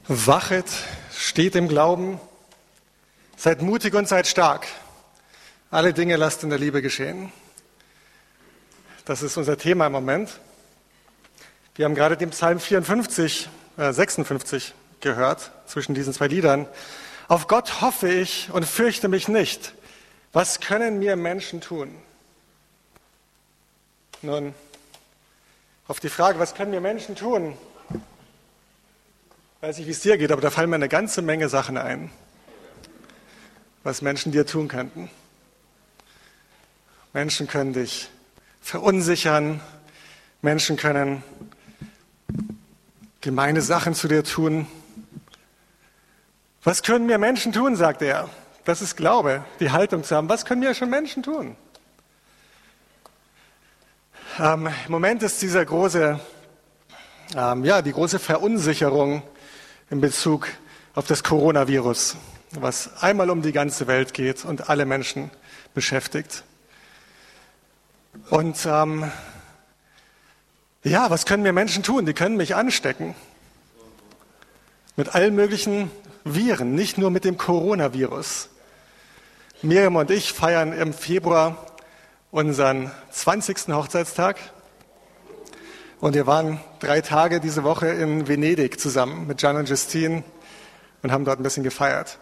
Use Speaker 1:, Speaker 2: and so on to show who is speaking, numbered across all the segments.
Speaker 1: Wachet, steht im Glauben, seid mutig und seid stark. Alle Dinge lasst in der Liebe geschehen. Das ist unser Thema im Moment. Wir haben gerade den Psalm 56 gehört, zwischen diesen zwei Liedern. Auf Gott hoffe ich und fürchte mich nicht. Was können mir Menschen tun? Nun, auf die Frage, was können mir Menschen tun? Ich weiß nicht, wie es dir geht, aber da fallen mir eine ganze Menge Sachen ein, was Menschen dir tun könnten. Menschen können dich verunsichern, Menschen können gemeine Sachen zu dir tun. Was können mir Menschen tun, sagt er. Das ist Glaube, die Haltung zu haben. Was können mir schon Menschen tun? Im Moment ist die große Verunsicherung in Bezug auf das Coronavirus, was einmal um die ganze Welt geht und alle Menschen beschäftigt. Und was können mir Menschen tun? Die können mich anstecken. Mit allen möglichen Viren, nicht nur mit dem Coronavirus. Miriam und ich feiern im Februar unseren 20. Hochzeitstag. Und wir waren 3 Tage diese Woche in Venedig zusammen mit Gian und Justine und haben dort ein bisschen gefeiert.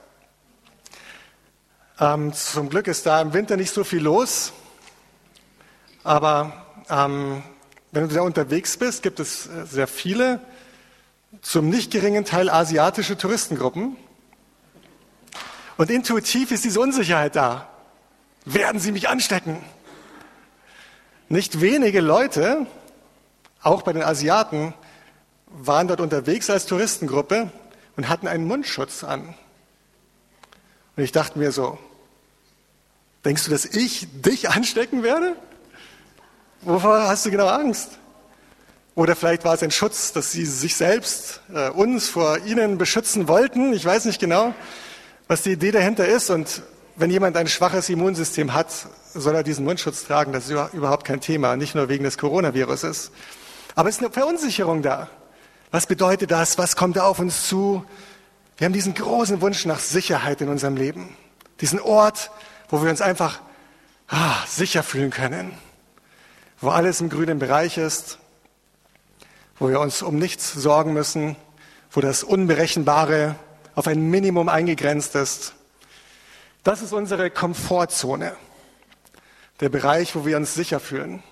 Speaker 1: Zum Glück ist da im Winter nicht so viel los. Aber wenn du da unterwegs bist, gibt es sehr viele, zum nicht geringen Teil asiatische Touristengruppen. Und intuitiv ist diese Unsicherheit da. Werden sie mich anstecken? Nicht wenige Leute, auch bei den Asiaten, waren dort unterwegs als Touristengruppe und hatten einen Mundschutz an. Und ich dachte mir so, denkst du, dass ich dich anstecken werde? Wovor hast du genau Angst? Oder vielleicht war es ein Schutz, dass sie sich selbst, uns vor ihnen beschützen wollten. Ich weiß nicht genau, was die Idee dahinter ist. Und wenn jemand ein schwaches Immunsystem hat, soll er diesen Mundschutz tragen. Das ist überhaupt kein Thema, nicht nur wegen des Coronaviruses. Aber es ist eine Verunsicherung da. Was bedeutet das? Was kommt da auf uns zu? Wir haben diesen großen Wunsch nach Sicherheit in unserem Leben. Diesen Ort, wo wir uns einfach sicher fühlen können. Wo alles im grünen Bereich ist. Wo wir uns um nichts sorgen müssen. Wo das Unberechenbare auf ein Minimum eingegrenzt ist. Das ist unsere Komfortzone. Der Bereich, wo wir uns sicher fühlen.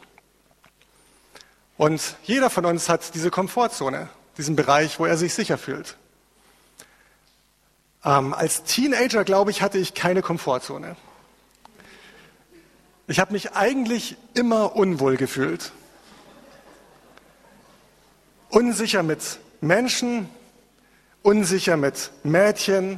Speaker 1: Und jeder von uns hat diese Komfortzone, diesen Bereich, wo er sich sicher fühlt. Als Teenager, glaube ich, hatte ich keine Komfortzone. Ich habe mich eigentlich immer unwohl gefühlt. Unsicher mit Menschen, unsicher mit Mädchen.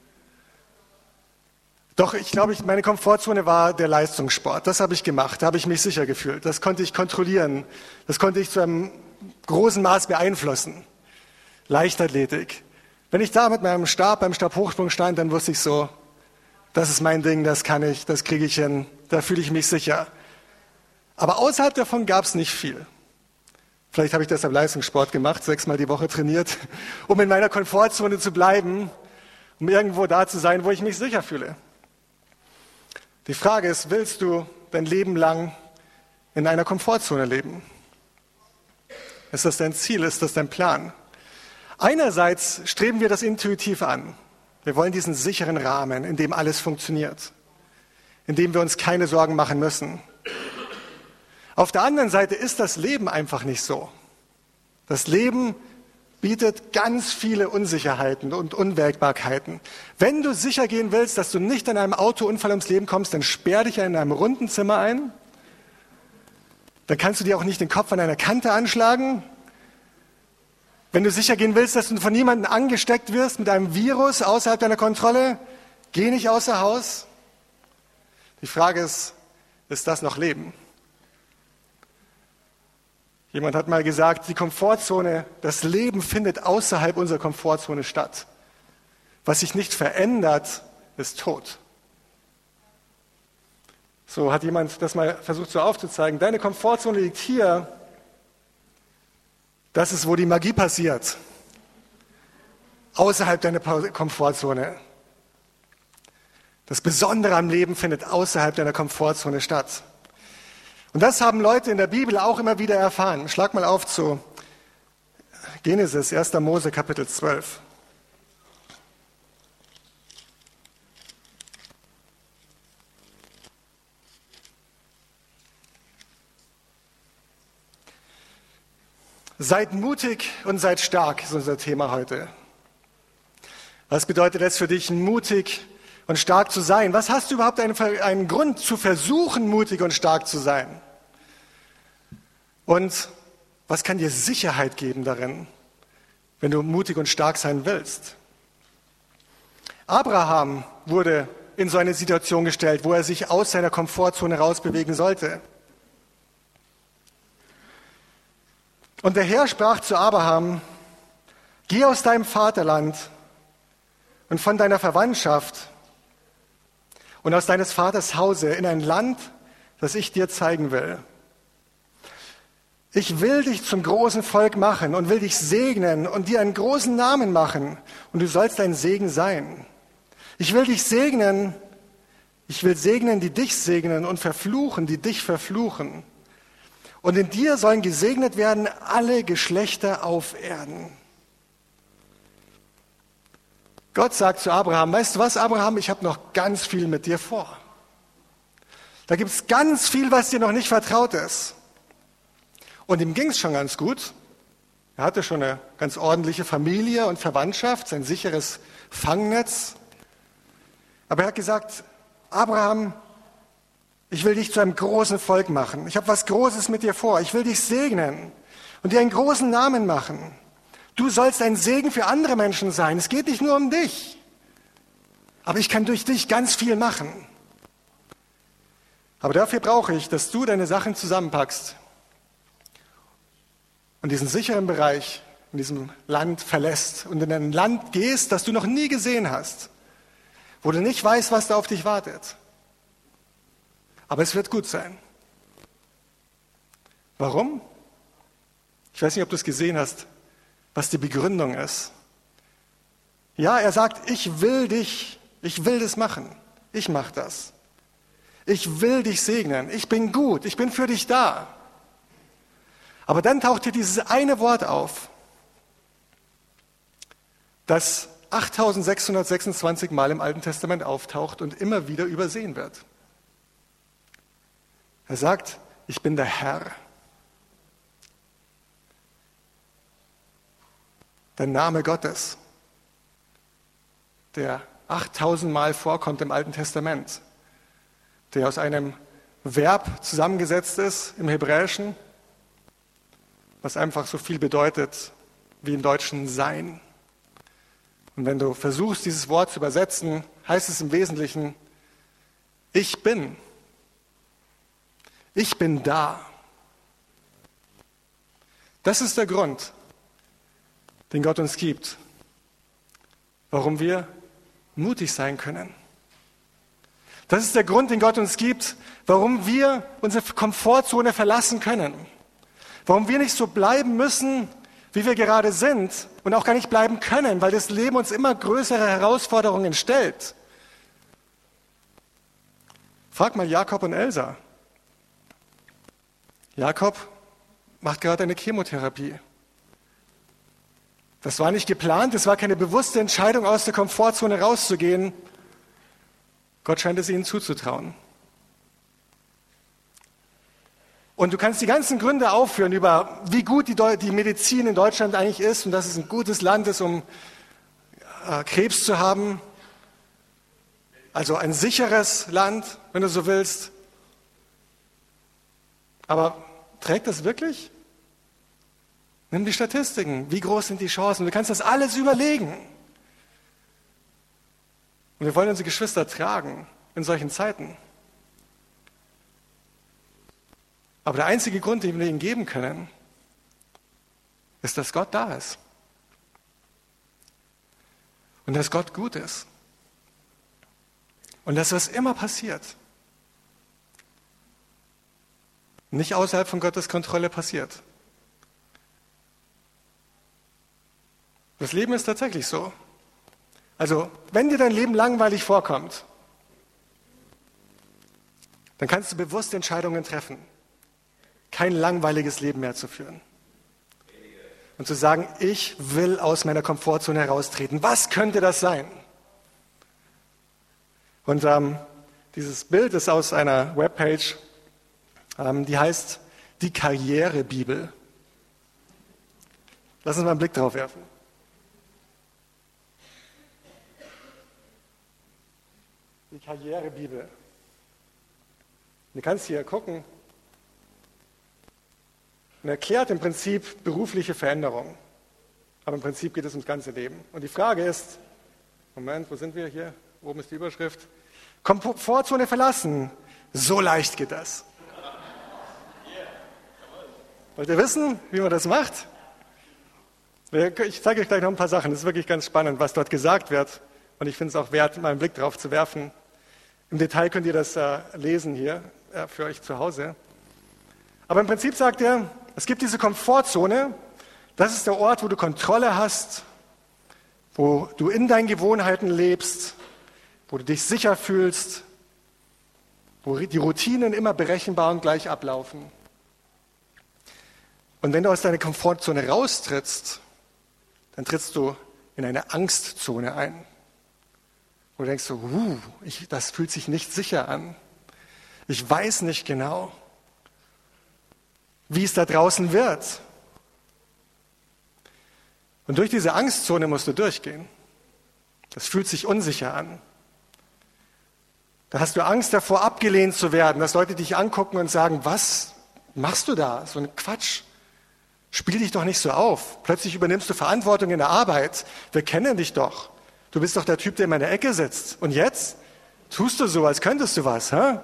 Speaker 1: Doch ich glaube, meine Komfortzone war der Leistungssport. Das habe ich gemacht, da habe ich mich sicher gefühlt. Das konnte ich kontrollieren, das konnte ich zu einem großen Maß beeinflussen. Leichtathletik. Wenn ich da mit meinem Stab beim Stabhochsprung stand, dann wusste ich so, das ist mein Ding, das kann ich, das kriege ich hin, da fühle ich mich sicher. Aber außerhalb davon gab es nicht viel. Vielleicht habe ich deshalb Leistungssport gemacht, 6-mal die Woche trainiert, um in meiner Komfortzone zu bleiben, um irgendwo da zu sein, wo ich mich sicher fühle. Die Frage ist, willst du dein Leben lang in einer Komfortzone leben? Ist das dein Ziel? Ist das dein Plan? Einerseits streben wir das intuitiv an. Wir wollen diesen sicheren Rahmen, in dem alles funktioniert, in dem wir uns keine Sorgen machen müssen. Auf der anderen Seite ist das Leben einfach nicht so. Das Leben bietet ganz viele Unsicherheiten und Unwägbarkeiten. Wenn du sicher gehen willst, dass du nicht in einem Autounfall ums Leben kommst, dann sperr dich in einem runden Zimmer ein. Dann kannst du dir auch nicht den Kopf an einer Kante anschlagen. Wenn du sicher gehen willst, dass du von niemandem angesteckt wirst mit einem Virus außerhalb deiner Kontrolle, geh nicht außer Haus. Die Frage ist das noch Leben? Jemand hat mal gesagt, die Komfortzone, das Leben findet außerhalb unserer Komfortzone statt. Was sich nicht verändert, ist Tod. So hat jemand das mal versucht so aufzuzeigen. Deine Komfortzone liegt hier. Das ist, wo die Magie passiert. außerhalb deiner Komfortzone. Das Besondere am Leben findet außerhalb deiner Komfortzone statt. Und das haben Leute in der Bibel auch immer wieder erfahren. Schlag mal auf zu Genesis, 1. Mose, Kapitel 12. Seid mutig und seid stark, ist unser Thema heute. Was bedeutet es für dich, mutig und stark zu sein? Was hast du überhaupt einen Grund zu versuchen, mutig und stark zu sein? Und was kann dir Sicherheit geben darin, wenn du mutig und stark sein willst? Abraham wurde in so eine Situation gestellt, wo er sich aus seiner Komfortzone rausbewegen sollte. Und der Herr sprach zu Abraham: Geh aus deinem Vaterland und von deiner Verwandtschaft und aus deines Vaters Hause in ein Land, das ich dir zeigen will. Ich will dich zum großen Volk machen und will dich segnen und dir einen großen Namen machen, und du sollst ein Segen sein. Ich will dich segnen, ich will segnen, die dich segnen, und verfluchen, die dich verfluchen. Und in dir sollen gesegnet werden alle Geschlechter auf Erden. Gott sagt zu Abraham: Weißt du was, Abraham, ich habe noch ganz viel mit dir vor. Da gibt es ganz viel, was dir noch nicht vertraut ist. Und ihm ging es schon ganz gut. Er hatte schon eine ganz ordentliche Familie und Verwandtschaft, sein sicheres Fangnetz. Aber er hat gesagt: Abraham, ich will dich zu einem großen Volk machen. Ich habe was Großes mit dir vor. Ich will dich segnen und dir einen großen Namen machen. Du sollst ein Segen für andere Menschen sein. Es geht nicht nur um dich. Aber ich kann durch dich ganz viel machen. Aber dafür brauche ich, dass du deine Sachen zusammenpackst und diesen sicheren Bereich in diesem Land verlässt und in ein Land gehst, das du noch nie gesehen hast, wo du nicht weißt, was da auf dich wartet. Aber es wird gut sein. Warum? Ich weiß nicht, ob du es gesehen hast, was die Begründung ist. Ja, er sagt: Ich will dich, ich will das machen. Ich mache das. Ich will dich segnen. Ich bin gut, ich bin für dich da. Aber dann taucht hier dieses eine Wort auf, das 8626 Mal im Alten Testament auftaucht und immer wieder übersehen wird. Er sagt: Ich bin der Herr. Der Name Gottes, der 8000 Mal vorkommt im Alten Testament, der aus einem Verb zusammengesetzt ist im Hebräischen, was einfach so viel bedeutet wie im Deutschen sein. Und wenn du versuchst, dieses Wort zu übersetzen, heißt es im Wesentlichen: Ich bin. Ich bin da. Das ist der Grund, den Gott uns gibt, warum wir mutig sein können. Das ist der Grund, den Gott uns gibt, warum wir unsere Komfortzone verlassen können. Warum wir nicht so bleiben müssen, wie wir gerade sind, und auch gar nicht bleiben können, weil das Leben uns immer größere Herausforderungen stellt. Frag mal Jakob und Elsa. Jakob macht gerade eine Chemotherapie. Das war nicht geplant, es war keine bewusste Entscheidung, aus der Komfortzone rauszugehen. Gott scheint es ihnen zuzutrauen. Und du kannst die ganzen Gründe aufführen, über wie gut die Medizin in Deutschland eigentlich ist und dass es ein gutes Land ist, um Krebs zu haben. Also ein sicheres Land, wenn du so willst. Aber trägt das wirklich? Nimm die Statistiken. Wie groß sind die Chancen? Du kannst das alles überlegen. Und wir wollen unsere Geschwister tragen in solchen Zeiten. Aber der einzige Grund, den wir ihnen geben können, ist, dass Gott da ist. Und dass Gott gut ist. Und dass was immer passiert, nicht außerhalb von Gottes Kontrolle passiert. Das Leben ist tatsächlich so. Also, wenn dir dein Leben langweilig vorkommt, dann kannst du bewusst Entscheidungen treffen, kein langweiliges Leben mehr zu führen. Und zu sagen, ich will aus meiner Komfortzone heraustreten. Was könnte das sein? Und dieses Bild ist aus einer Webpage, die heißt die Karrierebibel. Lass uns mal einen Blick drauf werfen. Die Karrierebibel. Du kannst hier gucken und erklärt im Prinzip berufliche Veränderung. Aber im Prinzip geht es ums ganze Leben. Und die Frage ist, Moment, wo sind wir hier? Oben ist die Überschrift. Komfortzone verlassen. So leicht geht das. Wollt ihr wissen, wie man das macht? Ich zeige euch gleich noch ein paar Sachen. Das ist wirklich ganz spannend, was dort gesagt wird. Und ich finde es auch wert, mal einen Blick drauf zu werfen. Im Detail könnt ihr das lesen hier für euch zu Hause. Aber im Prinzip sagt er, es gibt diese Komfortzone. Das ist der Ort, wo du Kontrolle hast, wo du in deinen Gewohnheiten lebst, wo du dich sicher fühlst, wo die Routinen immer berechenbar und gleich ablaufen. Und wenn du aus deiner Komfortzone raustrittst, dann trittst du in eine Angstzone ein. Wo du denkst so, das fühlt sich nicht sicher an. Ich weiß nicht genau, wie es da draußen wird. Und durch diese Angstzone musst du durchgehen. Das fühlt sich unsicher an. Da hast du Angst davor, abgelehnt zu werden, dass Leute dich angucken und sagen, was machst du da? So ein Quatsch. Spiel dich doch nicht so auf. Plötzlich übernimmst du Verantwortung in der Arbeit. Wir kennen dich doch. Du bist doch der Typ, der immer in der Ecke sitzt. Und jetzt tust du so, als könntest du was. Hä?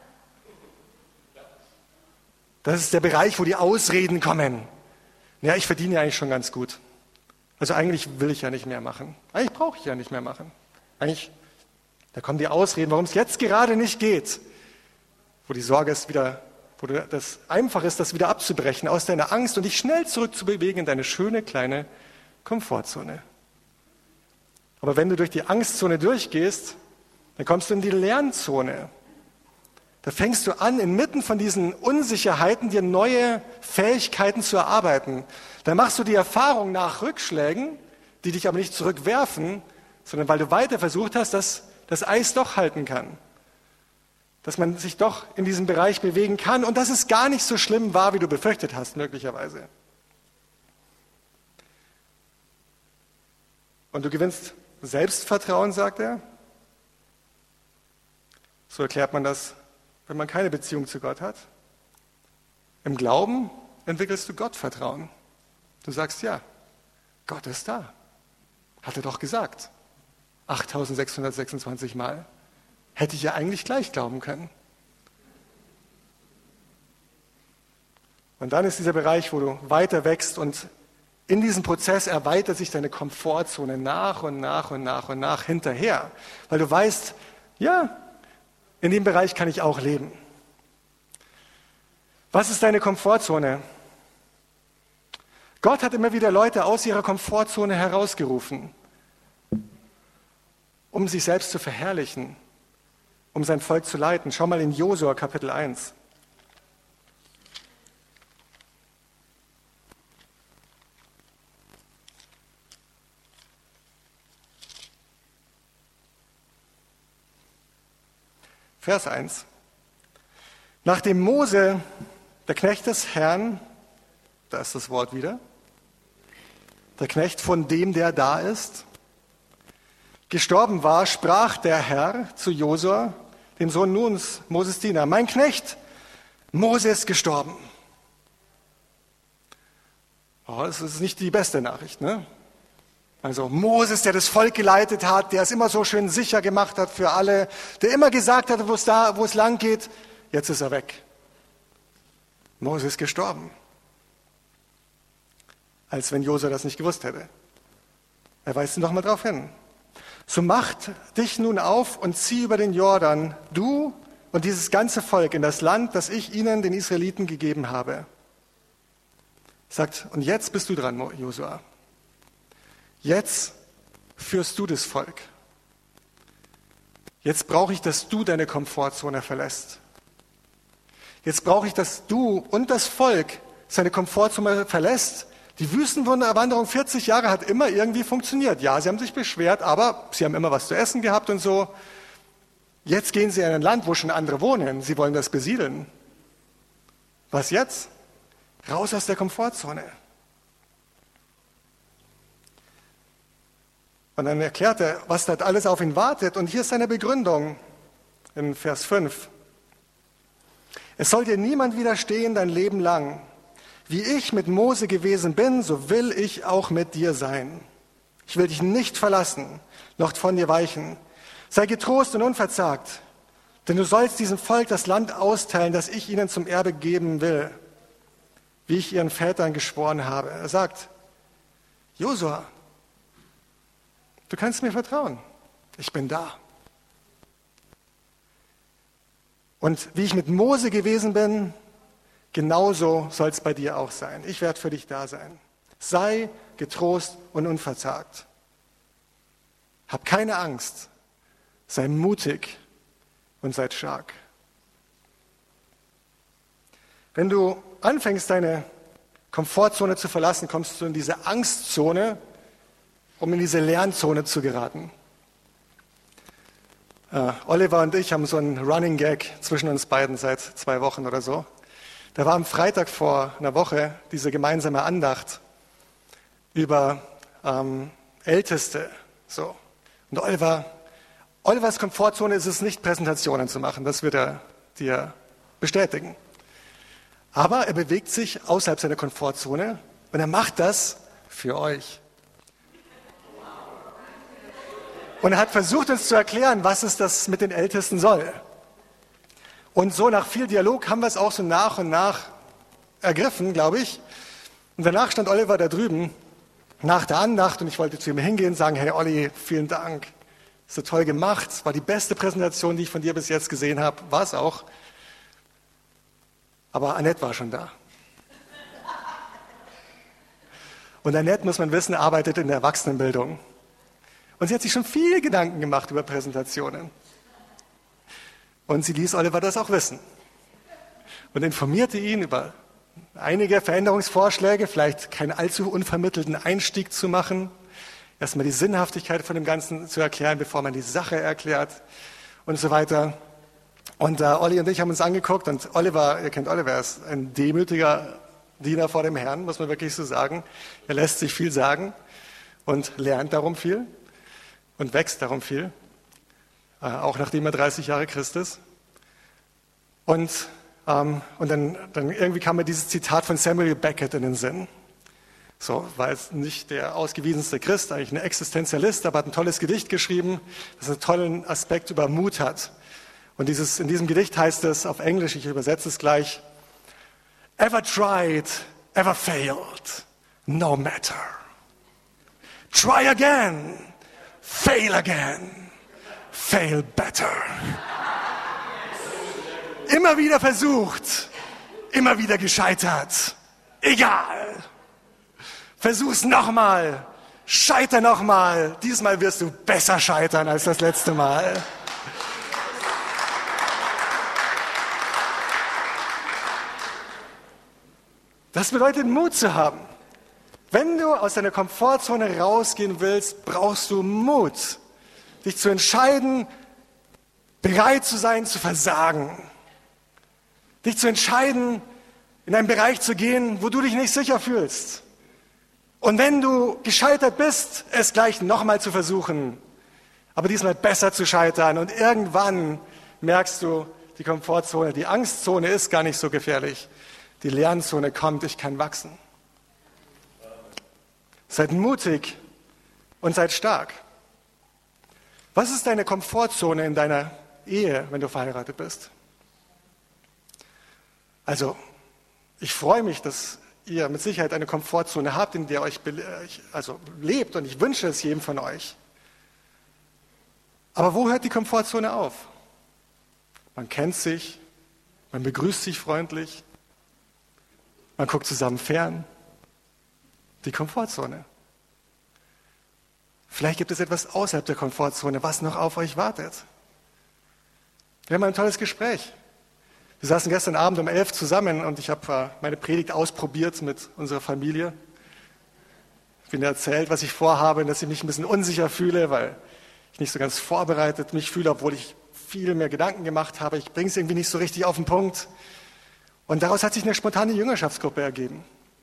Speaker 1: Das ist der Bereich, wo die Ausreden kommen. Ja, ich verdiene ja eigentlich schon ganz gut. Also eigentlich will ich ja nicht mehr machen. Eigentlich brauche ich ja nicht mehr machen. Eigentlich, da kommen die Ausreden, warum es jetzt gerade nicht geht. Wo die Sorge ist wieder, wo das einfach ist, das wieder abzubrechen aus deiner Angst und dich schnell zurückzubewegen in deine schöne kleine Komfortzone. Aber wenn du durch die Angstzone durchgehst, dann kommst du in die Lernzone. Da fängst du an, inmitten von diesen Unsicherheiten dir neue Fähigkeiten zu erarbeiten. Da machst du die Erfahrung nach Rückschlägen, die dich aber nicht zurückwerfen, sondern weil du weiter versucht hast, dass das Eis doch halten kann. Dass man sich doch in diesem Bereich bewegen kann und dass es gar nicht so schlimm war, wie du befürchtet hast, möglicherweise. Und du gewinnst Selbstvertrauen, sagt er. So erklärt man das, wenn man keine Beziehung zu Gott hat. Im Glauben entwickelst du Gottvertrauen. Du sagst, ja, Gott ist da. Hat er doch gesagt. 8626 Mal. Hätte ich ja eigentlich gleich glauben können. Und dann ist dieser Bereich, wo du weiter wächst und in diesem Prozess erweitert sich deine Komfortzone nach und nach und nach und nach hinterher. Weil du weißt, ja, in dem Bereich kann ich auch leben. Was ist deine Komfortzone? Gott hat immer wieder Leute aus ihrer Komfortzone herausgerufen, um sich selbst zu verherrlichen, um sein Volk zu leiten. Schau mal in Josua Kapitel 1. Vers 1. Nachdem Mose, der Knecht des Herrn, da ist das Wort wieder, der Knecht von dem, der da ist, gestorben war, sprach der Herr zu Josua, dem Sohn Nuns, Moses Diener, mein Knecht, Mose ist gestorben. Oh, das ist nicht die beste Nachricht, ne? Also Moses, der das Volk geleitet hat, der es immer so schön sicher gemacht hat für alle, der immer gesagt hat, wo es lang geht, jetzt ist er weg. Mose ist gestorben. Als wenn Josua das nicht gewusst hätte. Er weist ihn doch mal drauf hin. So macht dich nun auf und zieh über den Jordan, du und dieses ganze Volk in das Land, das ich ihnen, den Israeliten, gegeben habe. Sagt, und jetzt bist du dran, Josua. Jetzt führst du das Volk. Jetzt brauche ich, dass du deine Komfortzone verlässt. Jetzt brauche ich, dass du und das Volk seine Komfortzone verlässt. Die Wüstenwanderung 40 Jahre hat immer irgendwie funktioniert. Ja, sie haben sich beschwert, aber sie haben immer was zu essen gehabt und so. Jetzt gehen sie in ein Land, wo schon andere wohnen. Sie wollen das besiedeln. Was jetzt? Raus aus der Komfortzone. Und dann erklärt er, was da alles auf ihn wartet. Und hier ist seine Begründung in Vers 5. Es soll dir niemand widerstehen dein Leben lang. Wie ich mit Mose gewesen bin, so will ich auch mit dir sein. Ich will dich nicht verlassen, noch von dir weichen. Sei getrost und unverzagt, denn du sollst diesem Volk das Land austeilen, das ich ihnen zum Erbe geben will, wie ich ihren Vätern geschworen habe. Er sagt, Josua, du kannst mir vertrauen, ich bin da. Und wie ich mit Mose gewesen bin, genauso soll es bei dir auch sein. Ich werde für dich da sein. Sei getrost und unverzagt. Hab keine Angst. Sei mutig und seid stark. Wenn du anfängst, deine Komfortzone zu verlassen, kommst du in diese Angstzone, um in diese Lernzone zu geraten. Oliver und ich haben so einen Running Gag zwischen uns beiden seit 2 Wochen oder so. Da war am Freitag vor einer Woche diese gemeinsame Andacht über Älteste. So. Und Olivers Komfortzone ist es nicht, Präsentationen zu machen. Das wird er dir bestätigen. Aber er bewegt sich außerhalb seiner Komfortzone und er macht das für euch. Und er hat versucht, uns zu erklären, was es das mit den Ältesten soll. Und so nach viel Dialog haben wir es auch so nach und nach ergriffen, glaube ich. Und danach stand Oliver da drüben nach der Andacht und ich wollte zu ihm hingehen und sagen, hey Olli, vielen Dank, so toll gemacht, es war die beste Präsentation, die ich von dir bis jetzt gesehen habe, war es auch. Aber Annette war schon da. Und Annette, muss man wissen, arbeitet in der Erwachsenenbildung. Und sie hat sich schon viel Gedanken gemacht über Präsentationen. Und sie ließ Oliver das auch wissen. Und informierte ihn über einige Veränderungsvorschläge, vielleicht keinen allzu unvermittelten Einstieg zu machen, erstmal die Sinnhaftigkeit von dem Ganzen zu erklären, bevor man die Sache erklärt und so weiter. Und Olli und ich haben uns angeguckt und Oliver, ihr kennt Oliver, er ist ein demütiger Diener vor dem Herrn, muss man wirklich so sagen. Er lässt sich viel sagen und lernt darum viel und wächst darum viel, auch nachdem er 30 Jahre Christ ist. Und dann irgendwie kam mir dieses Zitat von Samuel Beckett in den Sinn. So, war jetzt nicht der ausgewiesenste Christ, eigentlich ein Existenzialist, aber hat ein tolles Gedicht geschrieben, das einen tollen Aspekt über Mut hat. Und in diesem Gedicht heißt es auf Englisch, ich übersetze es gleich, ever tried, ever failed, no matter. Try again, fail again, fail better. Immer wieder versucht, immer wieder gescheitert, egal. Versuch's nochmal, scheiter nochmal, diesmal wirst du besser scheitern als das letzte Mal. Das bedeutet, Mut zu haben. Wenn du aus deiner Komfortzone rausgehen willst, brauchst du Mut. Dich zu entscheiden, bereit zu sein, zu versagen. Dich zu entscheiden, in einen Bereich zu gehen, wo du dich nicht sicher fühlst. Und wenn du gescheitert bist, es gleich nochmal zu versuchen. Aber diesmal besser zu scheitern. Und irgendwann merkst du, die Komfortzone, die Angstzone ist gar nicht so gefährlich. Die Lernzone kommt, ich kann wachsen. Seid mutig und seid stark. Was ist deine Komfortzone in deiner Ehe, wenn du verheiratet bist? Also, ich freue mich, dass ihr mit Sicherheit eine Komfortzone habt, in der euch lebt und ich wünsche es jedem von euch. Aber wo hört die Komfortzone auf? Man kennt sich, man begrüßt sich freundlich, man guckt zusammen fern. Die Komfortzone. Vielleicht gibt es etwas außerhalb der Komfortzone, was noch auf euch wartet. Wir haben ein tolles Gespräch. Wir saßen gestern Abend um 11 zusammen und ich habe meine Predigt ausprobiert mit unserer Familie. Ich bin erzählt, was ich vorhabe, dass ich mich ein bisschen unsicher fühle, weil ich nicht so ganz vorbereitet mich fühle, obwohl ich viel mehr Gedanken gemacht habe. Ich bringe es irgendwie nicht so richtig auf den Punkt. Und daraus hat sich eine spontane Jüngerschaftsgruppe ergeben,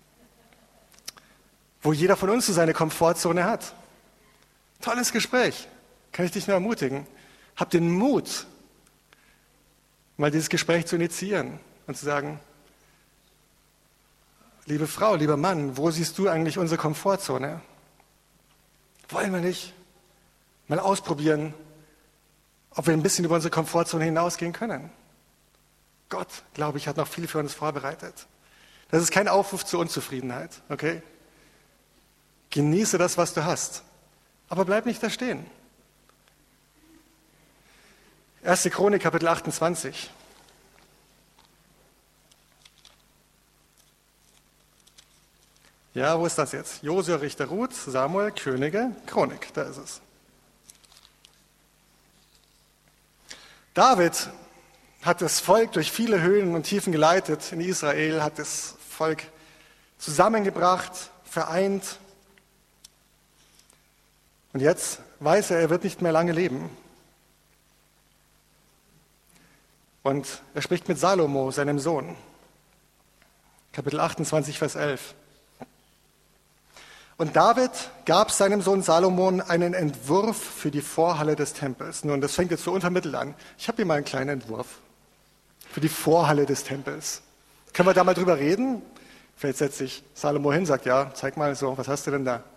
Speaker 1: wo jeder von uns so seine Komfortzone hat. Tolles Gespräch, kann ich dich nur ermutigen. Hab den Mut, mal dieses Gespräch zu initiieren und zu sagen, liebe Frau, lieber Mann, wo siehst du eigentlich unsere Komfortzone? Wollen wir nicht mal ausprobieren, ob wir ein bisschen über unsere Komfortzone hinausgehen können? Gott, glaube ich, hat noch viel für uns vorbereitet. Das ist kein Aufruf zur Unzufriedenheit, okay? Genieße das, was du hast, aber bleib nicht da stehen. 1. Chronik, Kapitel 28. Ja, wo ist das jetzt? Josua, Richter, Ruth, Samuel, Könige, Chronik, da ist es. David hat das Volk durch viele Höhen und Tiefen geleitet in Israel, hat das Volk zusammengebracht, vereint. Und jetzt weiß er wird nicht mehr lange leben. Und er spricht mit Salomo, seinem Sohn. Kapitel 28, Vers 11. Und David gab seinem Sohn Salomon einen Entwurf für die Vorhalle des Tempels. Nun, das fängt jetzt so untermittelt an. Ich habe hier mal einen kleinen Entwurf für die Vorhalle des Tempels. Können wir da mal drüber reden? Vielleicht setzt sich Salomo hin, sagt, ja, zeig mal so, was hast du denn da?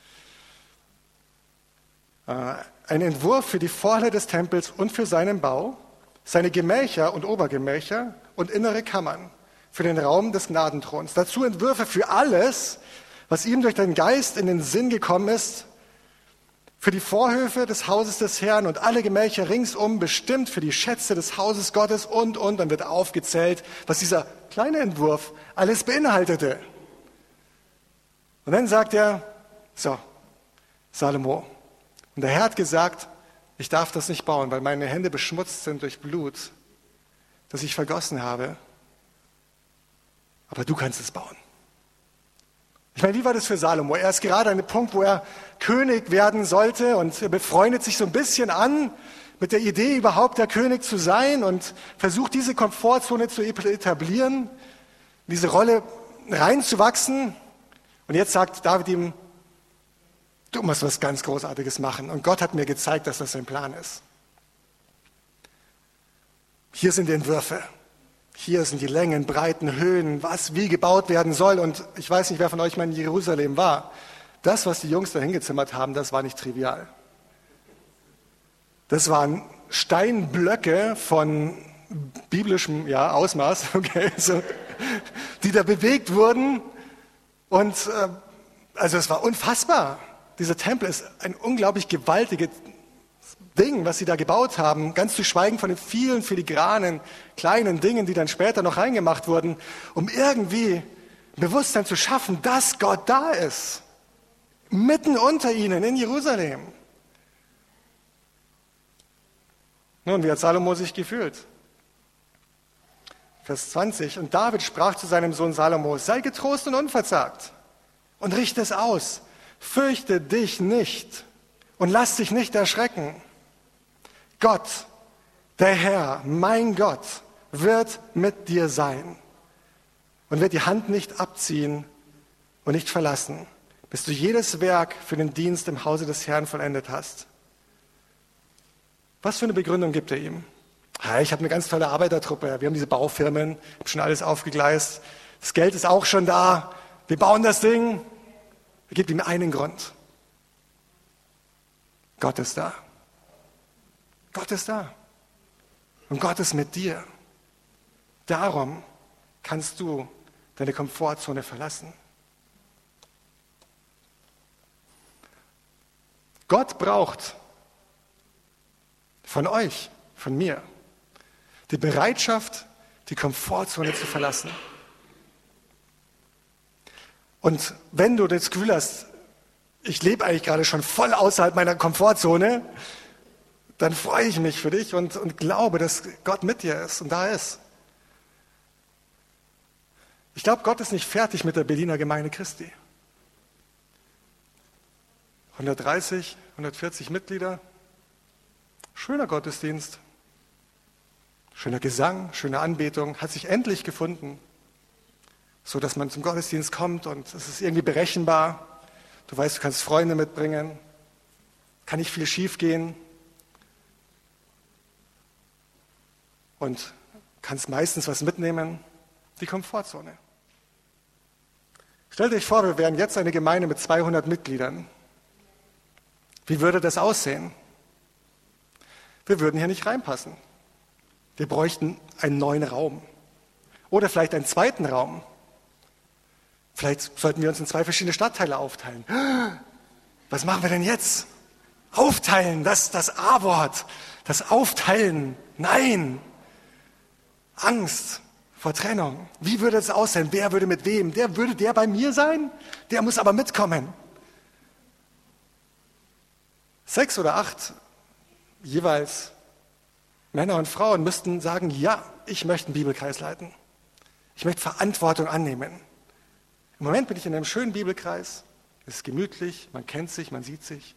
Speaker 1: Ein Entwurf für die Vorhalle des Tempels und für seinen Bau, seine Gemächer und Obergemächer und innere Kammern, für den Raum des Gnadenthrons. Dazu Entwürfe für alles, was ihm durch den Geist in den Sinn gekommen ist, für die Vorhöfe des Hauses des Herrn und alle Gemächer ringsum, bestimmt für die Schätze des Hauses Gottes und. Dann wird aufgezählt, was dieser kleine Entwurf alles beinhaltete. Und dann sagt er, so, Salomo, und der Herr hat gesagt, ich darf das nicht bauen, weil meine Hände beschmutzt sind durch Blut, das ich vergossen habe. Aber du kannst es bauen. Ich meine, wie war das für Salomo? Er ist gerade an dem Punkt, wo er König werden sollte und er befreundet sich so ein bisschen an mit der Idee, überhaupt der König zu sein und versucht, diese Komfortzone zu etablieren, in diese Rolle reinzuwachsen. Und jetzt sagt David ihm, du musst was ganz Großartiges machen. Und Gott hat mir gezeigt, dass das sein Plan ist. Hier sind die Entwürfe. Hier sind die Längen, Breiten, Höhen, was wie gebaut werden soll. Und ich weiß nicht, wer von euch mal in Jerusalem war. Das, was die Jungs da hingezimmert haben, das war nicht trivial. Das waren Steinblöcke von biblischem Ausmaß, okay, so, die da bewegt wurden. Und also es war unfassbar. Dieser Tempel ist ein unglaublich gewaltiges Ding, was sie da gebaut haben, ganz zu schweigen von den vielen filigranen, kleinen Dingen, die dann später noch reingemacht wurden, um irgendwie Bewusstsein zu schaffen, dass Gott da ist. Mitten unter ihnen in Jerusalem. Nun, wie hat Salomo sich gefühlt? Vers 20. Und David sprach zu seinem Sohn Salomo, sei getrost und unverzagt und richte es aus. Fürchte dich nicht und lass dich nicht erschrecken. Gott, der Herr, mein Gott, wird mit dir sein und wird die Hand nicht abziehen und nicht verlassen, bis du jedes Werk für den Dienst im Hause des Herrn vollendet hast. Was für eine Begründung gibt er ihm? Ich habe eine ganz tolle Arbeitertruppe, wir haben diese Baufirmen, ich habe schon alles aufgegleist, das Geld ist auch schon da, wir bauen das Ding. Er gibt ihm einen Grund. Gott ist da. Gott ist da. Und Gott ist mit dir. Darum kannst du deine Komfortzone verlassen. Gott braucht von euch, von mir, die Bereitschaft, die Komfortzone zu verlassen. Und wenn du das Gefühl hast, ich lebe eigentlich gerade schon voll außerhalb meiner Komfortzone, dann freue ich mich für dich und glaube, dass Gott mit dir ist und da ist. Ich glaube, Gott ist nicht fertig mit der Berliner Gemeinde Christi. 130, 140 Mitglieder, schöner Gottesdienst, schöner Gesang, schöne Anbetung, hat sich endlich gefunden, so dass man zum Gottesdienst kommt und es ist irgendwie berechenbar. Du weißt, du kannst Freunde mitbringen, kann nicht viel schief gehen und kannst meistens was mitnehmen, die Komfortzone. Stellt euch vor, wir wären jetzt eine Gemeinde mit 200 Mitgliedern. Wie würde das aussehen? Wir würden hier nicht reinpassen. Wir bräuchten einen neuen Raum oder vielleicht einen zweiten Raum. Vielleicht sollten wir uns in 2 verschiedene Stadtteile aufteilen. Was machen wir denn jetzt? Aufteilen, das A-Wort, das Aufteilen. Nein, Angst vor Trennung. Wie würde es aussehen? Wer würde mit wem? Würde der bei mir sein? Der muss aber mitkommen. 6 oder 8 jeweils Männer und Frauen müssten sagen, ja, ich möchte einen Bibelkreis leiten. Ich möchte Verantwortung annehmen. Im Moment bin ich in einem schönen Bibelkreis. Es ist gemütlich, man kennt sich, man sieht sich.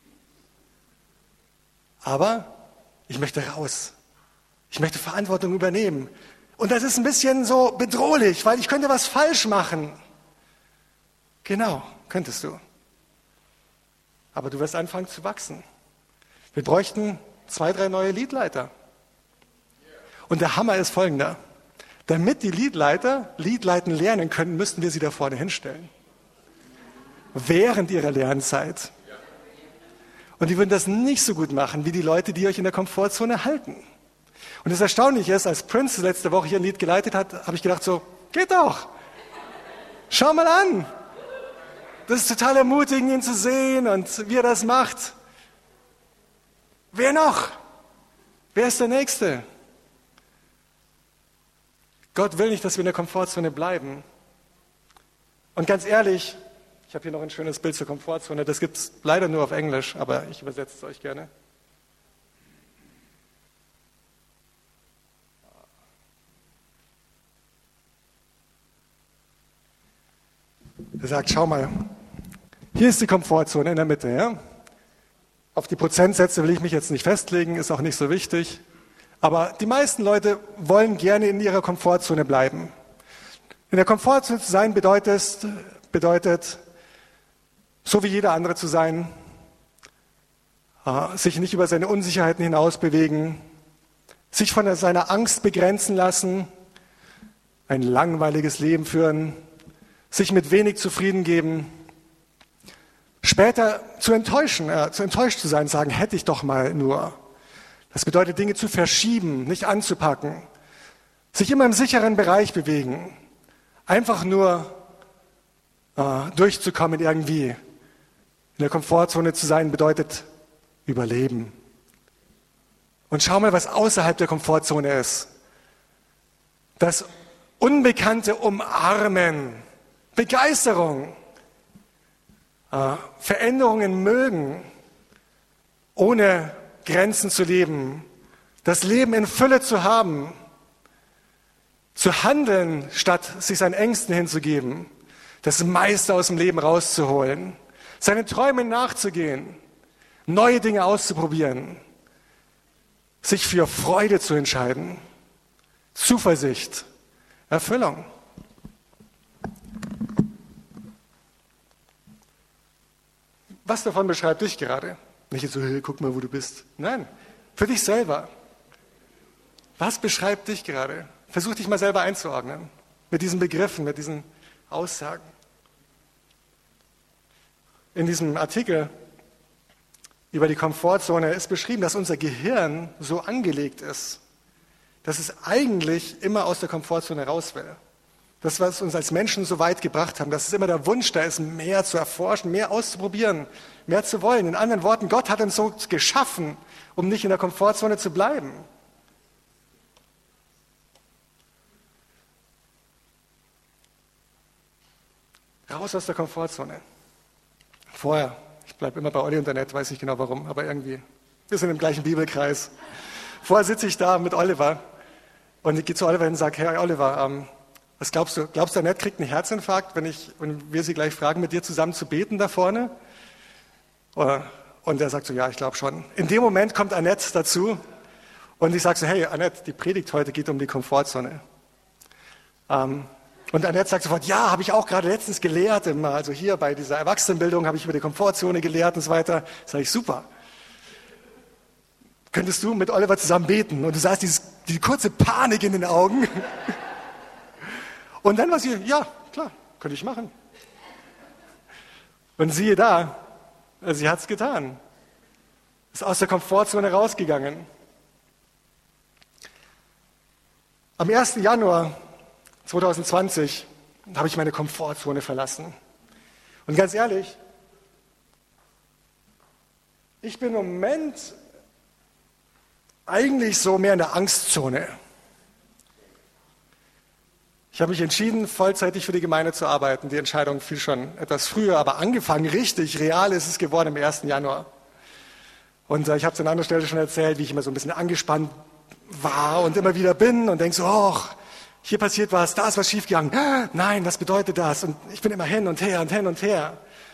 Speaker 1: Aber ich möchte raus. Ich möchte Verantwortung übernehmen. Und das ist ein bisschen so bedrohlich, weil ich könnte was falsch machen. Genau, könntest du. Aber du wirst anfangen zu wachsen. Wir bräuchten 2, 3 neue Liedleiter. Und der Hammer ist folgender. Damit die Liedleiter Liedleiten lernen können, müssten wir sie da vorne hinstellen. Während ihrer Lernzeit. Und die würden das nicht so gut machen, wie die Leute, die euch in der Komfortzone halten. Und das Erstaunliche ist, als Prince letzte Woche hier ein Lied geleitet hat, habe ich gedacht so, geht doch. Schau mal an. Das ist total ermutigend, ihn zu sehen und wie er das macht. Wer noch? Wer ist der Nächste? Gott will nicht, dass wir in der Komfortzone bleiben. Und ganz ehrlich, ich habe hier noch ein schönes Bild zur Komfortzone. Das gibt es leider nur auf Englisch, aber ich übersetze es euch gerne. Er sagt, schau mal, hier ist die Komfortzone in der Mitte. Ja? Auf die Prozentsätze will ich mich jetzt nicht festlegen, ist auch nicht so wichtig. Aber die meisten Leute wollen gerne in ihrer Komfortzone bleiben. In der Komfortzone zu sein bedeutet, so wie jeder andere zu sein, sich nicht über seine Unsicherheiten hinaus bewegen, sich von seiner Angst begrenzen lassen, ein langweiliges Leben führen, sich mit wenig zufrieden geben, später zu enttäuscht zu sein, sagen, hätte ich doch mal nur. Das bedeutet, Dinge zu verschieben, nicht anzupacken, sich immer im sicheren Bereich bewegen, einfach nur durchzukommen irgendwie. In der Komfortzone zu sein bedeutet überleben. Und schau mal, was außerhalb der Komfortzone ist. Das Unbekannte umarmen, Begeisterung, Veränderungen mögen, ohne Grenzen zu leben, das Leben in Fülle zu haben, zu handeln, statt sich seinen Ängsten hinzugeben, das meiste aus dem Leben rauszuholen, seinen Träumen nachzugehen, neue Dinge auszuprobieren, sich für Freude zu entscheiden, Zuversicht, Erfüllung. Was davon beschreibt dich gerade? Nicht jetzt so, hey, guck mal, wo du bist. Nein, für dich selber. Was beschreibt dich gerade? Versuch dich mal selber einzuordnen. Mit diesen Begriffen, mit diesen Aussagen. In diesem Artikel über die Komfortzone ist beschrieben, dass unser Gehirn so angelegt ist, dass es eigentlich immer aus der Komfortzone raus will. Das, was uns als Menschen so weit gebracht haben, dass es immer der Wunsch da ist, mehr zu erforschen, mehr auszuprobieren, mehr zu wollen. In anderen Worten, Gott hat uns so geschaffen, um nicht in der Komfortzone zu bleiben. Raus aus der Komfortzone. Vorher, ich bleibe immer bei Olli und der Net, weiß nicht genau warum, aber irgendwie Wir sind im gleichen Bibelkreis. Vorher sitze ich da mit Oliver und ich gehe zu Oliver hin und sage, hey Oliver, was glaubst du? Glaubst du, Annette kriegt einen Herzinfarkt, wenn wir sie gleich fragen, mit dir zusammen zu beten da vorne? Und er sagt so, ja, ich glaube schon. In dem Moment kommt Annette dazu und ich sage so, hey Annette, die Predigt heute geht um die Komfortzone. Und Annette sagt sofort, ja, habe ich auch gerade letztens gelehrt, also hier bei dieser Erwachsenenbildung habe ich über die Komfortzone gelehrt und so weiter. Sage ich, super. Könntest du mit Oliver zusammen beten? Und du sahst die kurze Panik in den Augen. Und dann war sie, ja, klar, könnte ich machen. Und siehe da, sie hat es getan. Ist aus der Komfortzone rausgegangen. Am 1. Januar 2020 habe ich meine Komfortzone verlassen. Und ganz ehrlich, ich bin im Moment eigentlich so mehr in der Angstzone. Ich habe mich entschieden, vollzeitig für die Gemeinde zu arbeiten. Die Entscheidung fiel schon etwas früher, aber angefangen, richtig, real ist es geworden am 1. Januar. Und ich habe es an anderer Stelle schon erzählt, wie ich immer so ein bisschen angespannt war und immer wieder bin und denke so, ach, hier passiert was, da ist was schiefgegangen. Nein, was bedeutet das? Und ich bin immer hin und her und hin und her.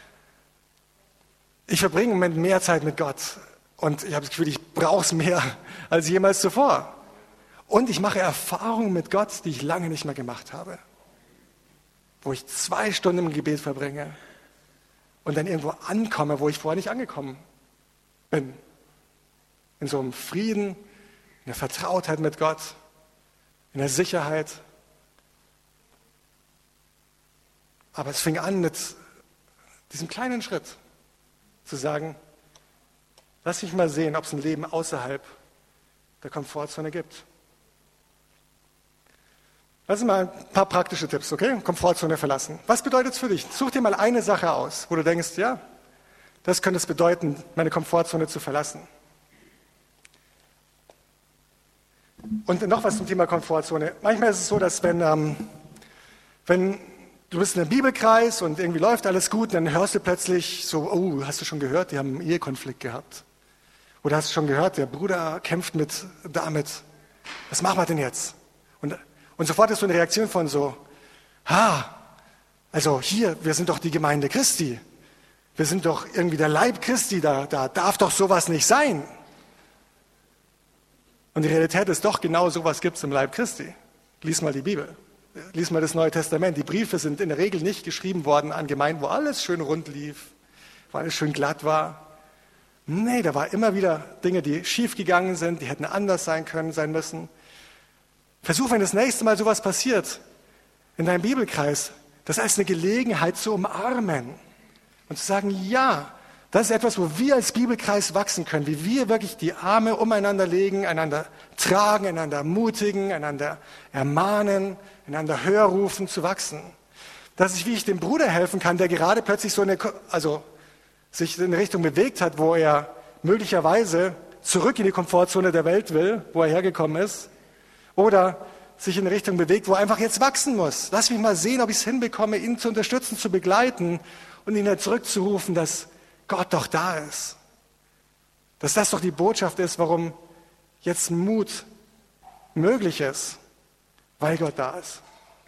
Speaker 1: Ich verbringe im Moment mehr Zeit mit Gott und ich habe das Gefühl, ich brauche es mehr als jemals zuvor. Und ich mache Erfahrungen mit Gott, die ich lange nicht mehr gemacht habe. Wo ich 2 Stunden im Gebet verbringe und dann irgendwo ankomme, wo ich vorher nicht angekommen bin. In so einem Frieden, in der Vertrautheit mit Gott, in der Sicherheit. Aber es fing an mit diesem kleinen Schritt, zu sagen, lass mich mal sehen, ob es ein Leben außerhalb der Komfortzone gibt. Das sind mal ein paar praktische Tipps, okay? Komfortzone verlassen. Was bedeutet es für dich? Such dir mal eine Sache aus, wo du denkst, ja, das könnte es bedeuten, meine Komfortzone zu verlassen. Und noch was zum Thema Komfortzone. Manchmal ist es so, dass wenn du bist in einem Bibelkreis und irgendwie läuft alles gut, dann hörst du plötzlich so, oh, hast du schon gehört, die haben einen Ehekonflikt gehabt. Oder hast du schon gehört, der Bruder kämpft damit. Was machen wir denn jetzt? Und sofort ist so eine Reaktion von so, also hier, wir sind doch die Gemeinde Christi. Wir sind doch irgendwie der Leib Christi, da darf doch sowas nicht sein. Und die Realität ist doch, genau sowas gibt es im Leib Christi. Lies mal die Bibel. Lies mal das Neue Testament. Die Briefe sind in der Regel nicht geschrieben worden an Gemeinden, wo alles schön rund lief, wo alles schön glatt war. Nee, da war immer wieder Dinge, die schief gegangen sind, die hätten anders sein müssen. Versuch, wenn das nächste Mal sowas passiert, in deinem Bibelkreis, das als eine Gelegenheit zu umarmen und zu sagen, ja, das ist etwas, wo wir als Bibelkreis wachsen können, wie wir wirklich die Arme umeinander legen, einander tragen, einander ermutigen, einander ermahnen, einander Hör rufen, zu wachsen. Wie ich dem Bruder helfen kann, der gerade plötzlich sich in eine Richtung bewegt hat, wo er möglicherweise zurück in die Komfortzone der Welt will, wo er hergekommen ist, oder sich in eine Richtung bewegt, wo er einfach jetzt wachsen muss. Lass mich mal sehen, ob ich es hinbekomme, ihn zu unterstützen, zu begleiten und ihn dann zurückzurufen, dass Gott doch da ist. Dass das doch die Botschaft ist, warum jetzt Mut möglich ist, weil Gott da ist.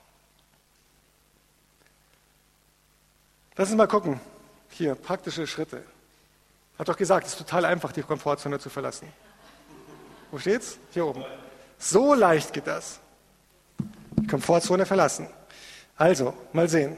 Speaker 1: Lass uns mal gucken. Hier, praktische Schritte. Hat doch gesagt, es ist total einfach, die Komfortzone zu verlassen. Wo steht's? Hier oben. So leicht geht das. Die Komfortzone verlassen. Also, mal sehen.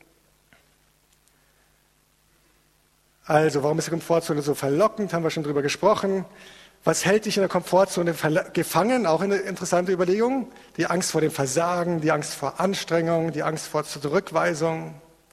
Speaker 1: Also, warum ist die Komfortzone so verlockend? Haben wir schon drüber gesprochen. Was hält dich in der Komfortzone gefangen? Auch eine interessante Überlegung. Die Angst vor dem Versagen, die Angst vor Anstrengung, die Angst vor Zurückweisung.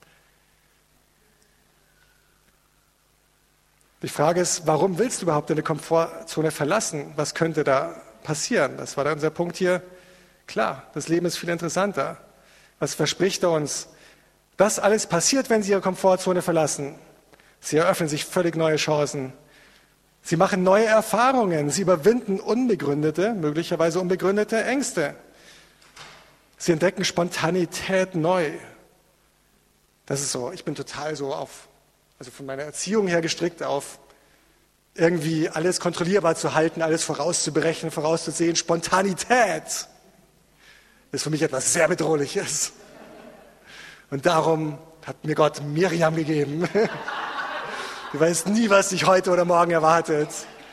Speaker 1: Die Frage ist, warum willst du überhaupt deine Komfortzone verlassen? Was könnte da passieren? Das war dann unser Punkt hier. Klar, das Leben ist viel interessanter. Was verspricht er uns? Das alles passiert, wenn sie ihre Komfortzone verlassen. Sie eröffnen sich völlig neue Chancen. Sie machen neue Erfahrungen. Sie überwinden möglicherweise unbegründete Ängste. Sie entdecken Spontanität neu. Das ist so, ich bin total so von meiner Erziehung her gestrickt auf irgendwie alles kontrollierbar zu halten, alles vorauszuberechnen, vorauszusehen. Spontanität ist für mich etwas sehr Bedrohliches. Und darum hat mir Gott Miriam gegeben. Du weißt nie, was dich heute oder morgen erwartet.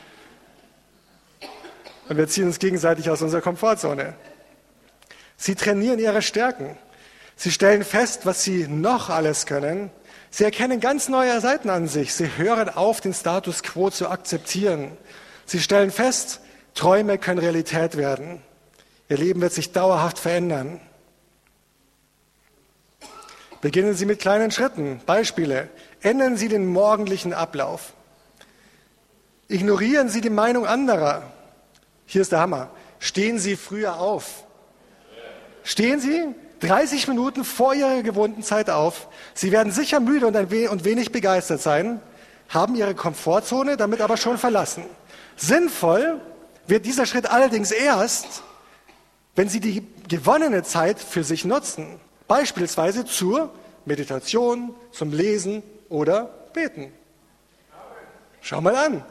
Speaker 1: Und wir ziehen uns gegenseitig aus unserer Komfortzone. Sie trainieren ihre Stärken. Sie stellen fest, was sie noch alles können. Sie erkennen ganz neue Seiten an sich. Sie hören auf, den Status quo zu akzeptieren. Sie stellen fest, Träume können Realität werden. Ihr Leben wird sich dauerhaft verändern. Beginnen Sie mit kleinen Schritten. Beispiele. Ändern Sie den morgendlichen Ablauf. Ignorieren Sie die Meinung anderer. Hier ist der Hammer. Stehen Sie früher auf. Stehen Sie 30 Minuten vor Ihrer gewohnten Zeit auf. Sie werden sicher müde und wenig begeistert sein, haben Ihre Komfortzone damit aber schon verlassen. Sinnvoll wird dieser Schritt allerdings erst, wenn Sie die gewonnene Zeit für sich nutzen. Beispielsweise zur Meditation, zum Lesen oder Beten. Schau mal an.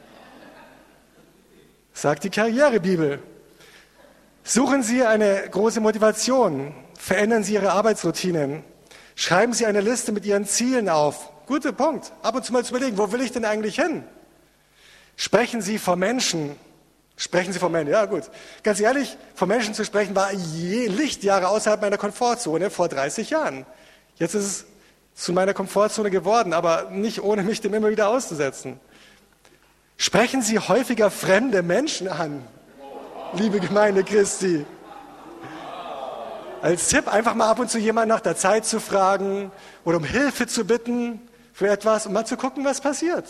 Speaker 1: Sagt die Karrierebibel. Suchen Sie eine große Motivation. Verändern Sie Ihre Arbeitsroutinen. Schreiben Sie eine Liste mit Ihren Zielen auf. Guter Punkt. Ab und zu mal zu überlegen, wo will ich denn eigentlich hin? Sprechen Sie vor Menschen. Sprechen Sie vor Menschen. Ja, gut. Ganz ehrlich, vor Menschen zu sprechen war Lichtjahre außerhalb meiner Komfortzone vor 30 Jahren. Jetzt ist es zu meiner Komfortzone geworden, aber nicht ohne mich dem immer wieder auszusetzen. Sprechen Sie häufiger fremde Menschen an, liebe Gemeinde Christi. Als Tipp, einfach mal ab und zu jemanden nach der Zeit zu fragen oder um Hilfe zu bitten für etwas, um mal zu gucken, was passiert.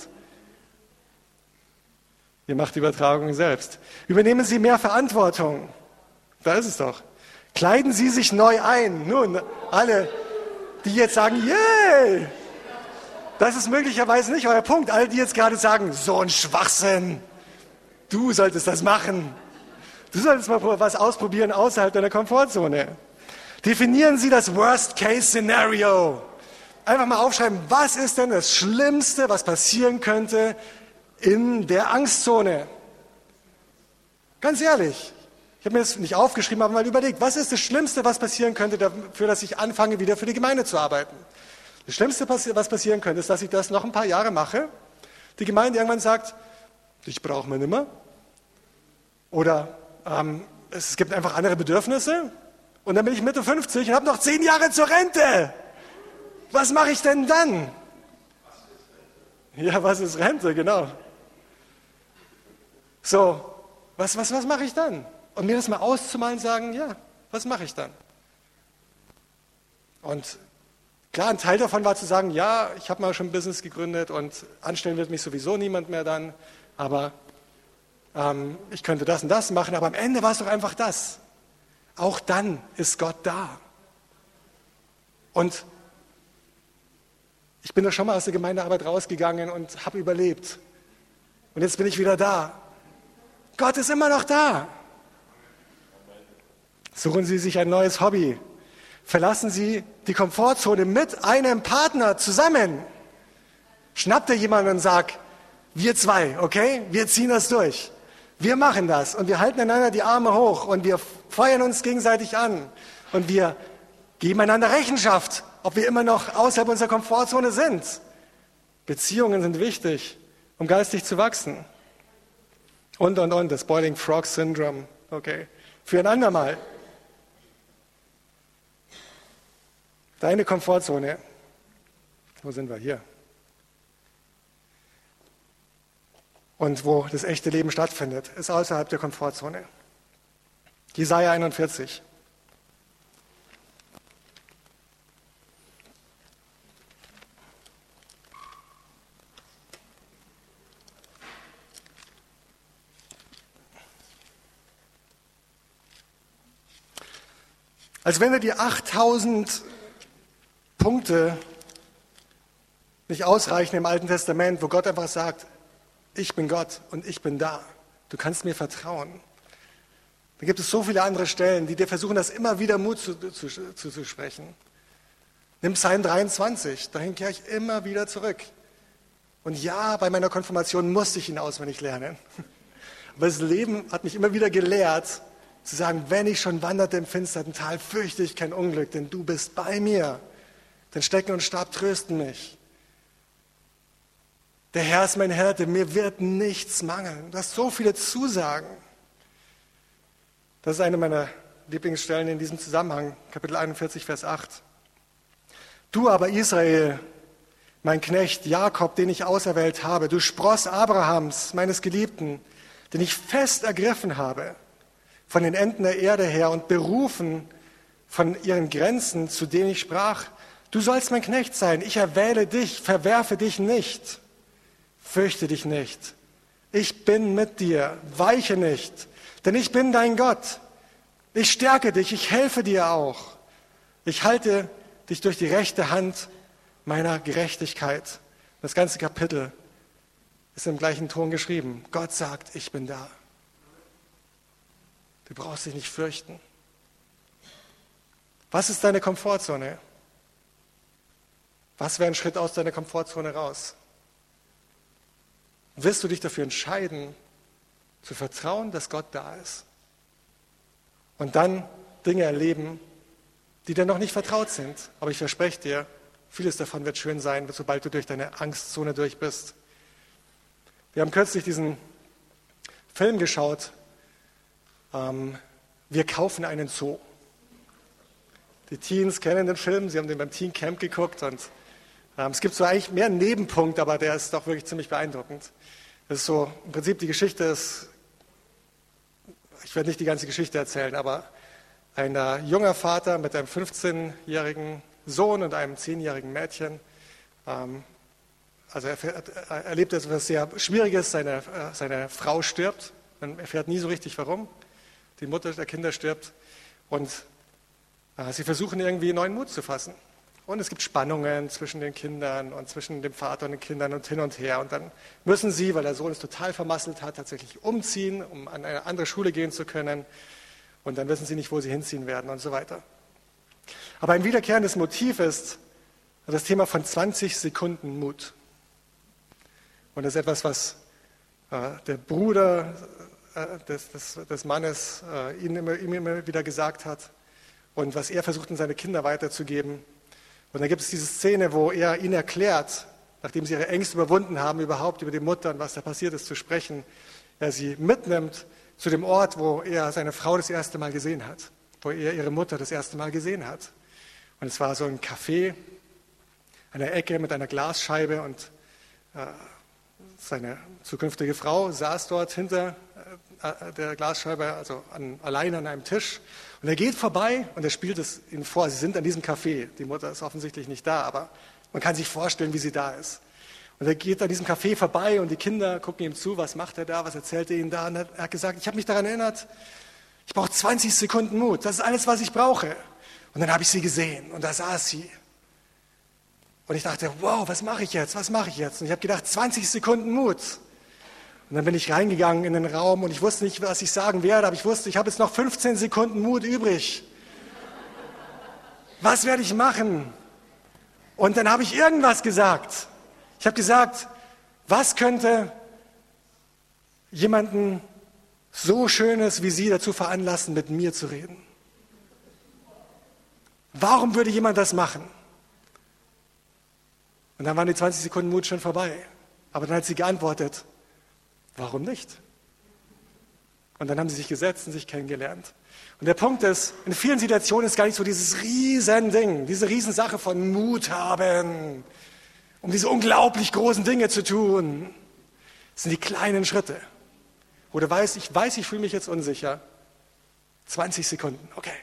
Speaker 1: Ihr macht die Übertragung selbst. Übernehmen Sie mehr Verantwortung. Da ist es doch. Kleiden Sie sich neu ein. Nun, alle, die jetzt sagen, yay! Das ist möglicherweise nicht euer Punkt. Alle, die jetzt gerade sagen, so ein Schwachsinn. Du solltest das machen. Du solltest mal was ausprobieren außerhalb deiner Komfortzone. Definieren Sie das Worst-Case-Szenario. Einfach mal aufschreiben, was ist denn das Schlimmste, was passieren könnte in der Angstzone? Ganz ehrlich, ich habe mir das nicht aufgeschrieben, aber mal überlegt, was ist das Schlimmste, was passieren könnte, dafür, dass ich anfange, wieder für die Gemeinde zu arbeiten? Das Schlimmste, was passieren könnte, ist, dass ich das noch ein paar Jahre mache, die Gemeinde irgendwann sagt, dich brauchen wir nicht mehr. Oder es gibt einfach andere Bedürfnisse. Und dann bin ich Mitte 50 und habe noch 10 Jahre zur Rente. Was mache ich denn dann? Ja, was ist Rente? Genau. So, was mache ich dann? Und mir das mal auszumalen, sagen, ja, was mache ich dann? Und klar, ein Teil davon war zu sagen, ja, ich habe mal schon ein Business gegründet und anstellen wird mich sowieso niemand mehr dann, aber ich könnte das und das machen, aber am Ende war es doch einfach das. Auch dann ist Gott da. Und ich bin doch schon mal aus der Gemeindearbeit rausgegangen und habe überlebt. Und jetzt bin ich wieder da. Gott ist immer noch da. Suchen Sie sich ein neues Hobby. Verlassen Sie die Komfortzone mit einem Partner zusammen. Schnapp dir jemanden und sag, wir zwei, okay? Wir ziehen das durch. Wir machen das und wir halten einander die Arme hoch und wir feuern uns gegenseitig an und wir geben einander Rechenschaft, ob wir immer noch außerhalb unserer Komfortzone sind. Beziehungen sind wichtig, um geistig zu wachsen. Und, das Boiling Frog Syndrome, okay, für ein andermal. Deine Komfortzone, wo sind wir hier? Und wo das echte Leben stattfindet, ist außerhalb der Komfortzone. Jesaja 41. Als wenn wir die 8000 Punkte nicht ausreichen im Alten Testament, wo Gott einfach sagt, ich bin Gott und ich bin da. Du kannst mir vertrauen. Da gibt es so viele andere Stellen, die dir versuchen, das immer wieder Mut zuzusprechen. Nimm Psalm 23, dahin kehre ich immer wieder zurück. Und ja, bei meiner Konfirmation musste ich ihn auswendig lernen. Aber das Leben hat mich immer wieder gelehrt, zu sagen, wenn ich schon wanderte im finsteren Tal, fürchte ich kein Unglück, denn du bist bei mir. Denn Stecken und Stab trösten mich. Der Herr ist mein Hirte, mir wird nichts mangeln. Du hast so viele Zusagen. Das ist eine meiner Lieblingsstellen in diesem Zusammenhang, Kapitel 41, Vers 8. Du aber, Israel, mein Knecht, Jakob, den ich auserwählt habe, du Spross Abrahams, meines Geliebten, den ich fest ergriffen habe, von den Enden der Erde her und berufen von ihren Grenzen, zu denen ich sprach, du sollst mein Knecht sein, ich erwähle dich, verwerfe dich nicht, fürchte dich nicht. Ich bin mit dir, weiche nicht, denn ich bin dein Gott. Ich stärke dich, ich helfe dir auch. Ich halte dich durch die rechte Hand meiner Gerechtigkeit. Das ganze Kapitel ist im gleichen Ton geschrieben. Gott sagt, ich bin da. Du brauchst dich nicht fürchten. Was ist deine Komfortzone? Was wäre ein Schritt aus deiner Komfortzone raus? Wirst du dich dafür entscheiden, zu vertrauen, dass Gott da ist? Und dann Dinge erleben, die dir noch nicht vertraut sind. Aber ich verspreche dir, vieles davon wird schön sein, sobald du durch deine Angstzone durch bist. Wir haben kürzlich diesen Film geschaut, Wir kaufen einen Zoo. Die Teens kennen den Film, sie haben den beim Teen Camp geguckt und es gibt so eigentlich mehr einen Nebenpunkt, aber der ist doch wirklich ziemlich beeindruckend. Das ist so, im Prinzip die Geschichte ist, ich werde nicht die ganze Geschichte erzählen, aber ein junger Vater mit einem 15-jährigen Sohn und einem 10-jährigen Mädchen, also er erlebt etwas sehr Schwieriges, seine Frau stirbt, man erfährt nie so richtig warum, die Mutter der Kinder stirbt und sie versuchen irgendwie neuen Mut zu fassen. Und es gibt Spannungen zwischen den Kindern und zwischen dem Vater und den Kindern und hin und her. Und dann müssen sie, weil der Sohn es total vermasselt hat, tatsächlich umziehen, um an eine andere Schule gehen zu können. Und dann wissen sie nicht, wo sie hinziehen werden und so weiter. Aber ein wiederkehrendes Motiv ist das Thema von 20 Sekunden Mut. Und das ist etwas, was der Bruder des Mannes ihm immer wieder gesagt hat und was er versucht, an seine Kinder weiterzugeben. Und dann gibt es diese Szene, wo er ihnen erklärt, nachdem sie ihre Ängste überwunden haben, überhaupt über die Mutter und was da passiert ist, zu sprechen, er sie mitnimmt zu dem Ort, wo er seine Frau das erste Mal gesehen hat, wo er ihre Mutter das erste Mal gesehen hat. Und es war so ein Café an der Ecke mit einer Glasscheibe und seine zukünftige Frau saß dort hinter der Glasscheibe, also alleine an einem Tisch. Und er geht vorbei und er spielt es ihnen vor. Sie sind an diesem Café. Die Mutter ist offensichtlich nicht da, aber man kann sich vorstellen, wie sie da ist. Und er geht an diesem Café vorbei und die Kinder gucken ihm zu. Was macht er da? Was erzählt er ihnen da? Und er hat gesagt, ich habe mich daran erinnert, ich brauche 20 Sekunden Mut. Das ist alles, was ich brauche. Und dann habe ich sie gesehen und da saß sie. Und ich dachte, wow, was mache ich jetzt? Was mache ich jetzt? Und ich habe gedacht, 20 Sekunden Mut. Und dann bin ich reingegangen in den Raum und ich wusste nicht, was ich sagen werde, aber ich wusste, ich habe jetzt noch 15 Sekunden Mut übrig. Was werde ich machen? Und dann habe ich irgendwas gesagt. Ich habe gesagt, was könnte jemanden so Schönes wie Sie dazu veranlassen, mit mir zu reden? Warum würde jemand das machen? Und dann waren die 20 Sekunden Mut schon vorbei. Aber dann hat sie geantwortet, warum nicht? Und dann haben sie sich gesetzt und sich kennengelernt. Und der Punkt ist, in vielen Situationen ist gar nicht so dieses Riesending, diese Riesensache von Mut haben, um diese unglaublich großen Dinge zu tun. Das sind die kleinen Schritte, wo du weißt, ich fühle mich jetzt unsicher. 20 Sekunden, okay.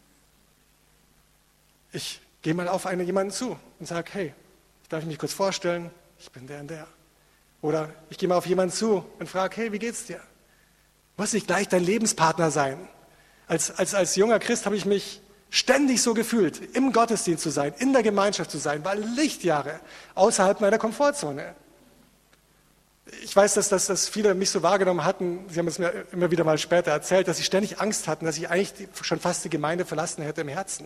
Speaker 1: Ich gehe mal auf jemanden zu und sage, hey, darf ich mich kurz vorstellen? Ich bin der und der. Oder ich gehe mal auf jemanden zu und frage, hey, wie geht's dir? Muss nicht gleich dein Lebenspartner sein. Als junger Christ habe ich mich ständig so gefühlt, im Gottesdienst zu sein, in der Gemeinschaft zu sein, war Lichtjahre außerhalb meiner Komfortzone. Ich weiß, dass viele mich so wahrgenommen hatten, sie haben es mir immer wieder mal später erzählt, dass sie ständig Angst hatten, dass ich eigentlich schon fast die Gemeinde verlassen hätte im Herzen.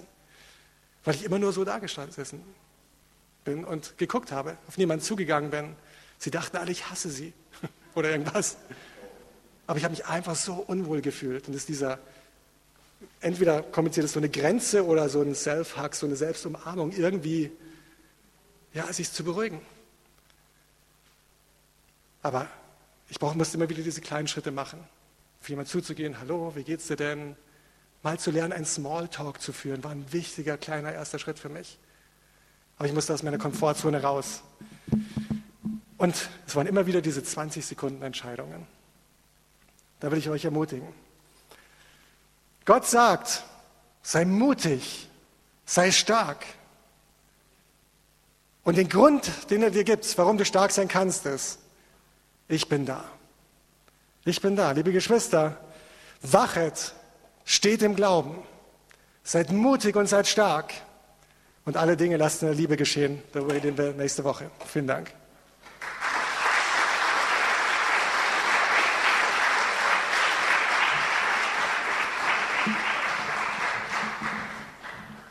Speaker 1: Weil ich immer nur so dagestanden bin und geguckt habe, auf niemanden zugegangen bin. Sie dachten alle, ich hasse sie oder irgendwas. Aber ich habe mich einfach so unwohl gefühlt. Und es ist dieser, entweder kommuniziert es so eine Grenze oder so ein Self-Hug, so eine Selbstumarmung, irgendwie, ja, sich zu beruhigen. Aber ich musste immer wieder diese kleinen Schritte machen. Für jemanden zuzugehen, hallo, wie geht's dir denn? Mal zu lernen, einen Smalltalk zu führen, war ein wichtiger, kleiner erster Schritt für mich. Aber ich musste aus meiner Komfortzone raus. Und es waren immer wieder diese 20 Sekunden Entscheidungen. Da will ich euch ermutigen. Gott sagt, sei mutig, sei stark. Und den Grund, den er dir gibt, warum du stark sein kannst, ist, ich bin da. Ich bin da. Liebe Geschwister, wachet, steht im Glauben, seid mutig und seid stark. Und alle Dinge lasst in der Liebe geschehen. Darüber reden wir nächste Woche. Vielen Dank.